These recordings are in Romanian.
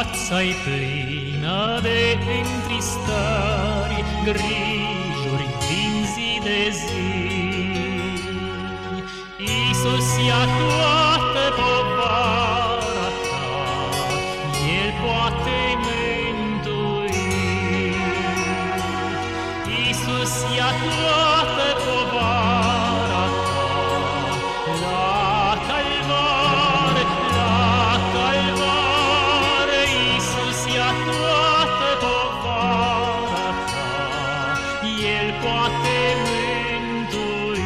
Viața-i plină de întristări, grijuri din zi de zi. Iisus ia toată povara ta, El poate mântui. Iisus ia toată povara ta, la calvar, Iisus ia toată povara ta, El poate mântui.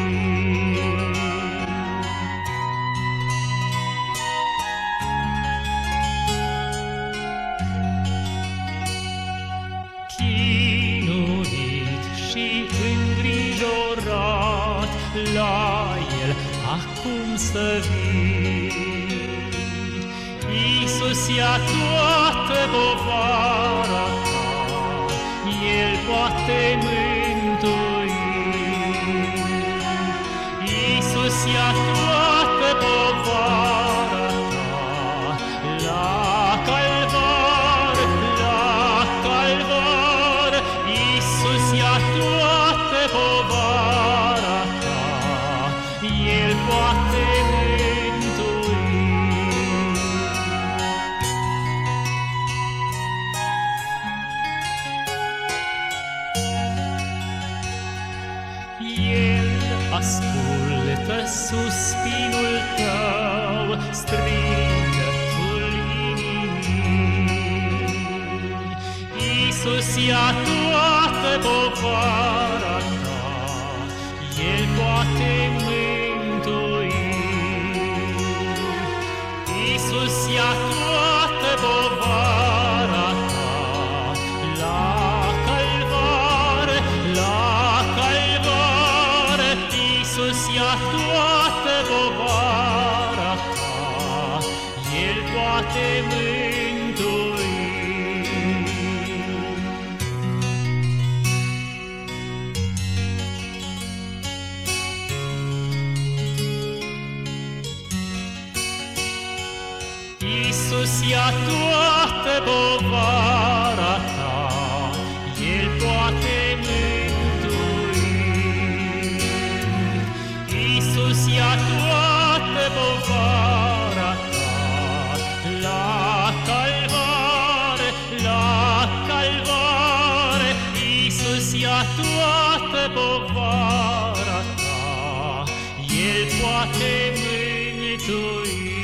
Chinuit și îngrijorat, la El acum să vii. Iisus ia toată povara ta, El poate mântui. Iisus ia toată povara ta, la calvar, Iisus ia toată povara ta, El poate mântui. El ascultă suspinul tău, strigătul inimii. Iisus ia toată povara ta, El poate mântui. Iisus ia toată povara ta, la calvar, Iisus ia toată povara ta, El poate mântui. Iisus ia toată povara ta, El poate mântui. Iisus ia toată povara ta, la calvar, Iisus ia toată povara ta, El poate mântui.